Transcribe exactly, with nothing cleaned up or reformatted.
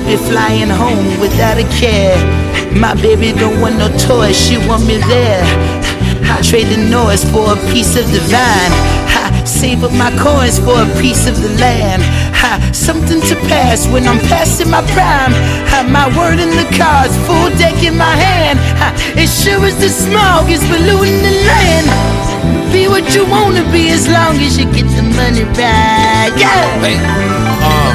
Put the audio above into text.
be flying home without a care. My baby don't want no toys, she want me there. I trade the noise for a piece of the vine. I save up my coins for a piece of the land. I, something to pass when I'm passing my prime. I, my word in the cards, full deck in my hand. I, it sure as the smog is polluting the land. Be what you wanna be as long as you get the money back. Yeah. Hey, uh.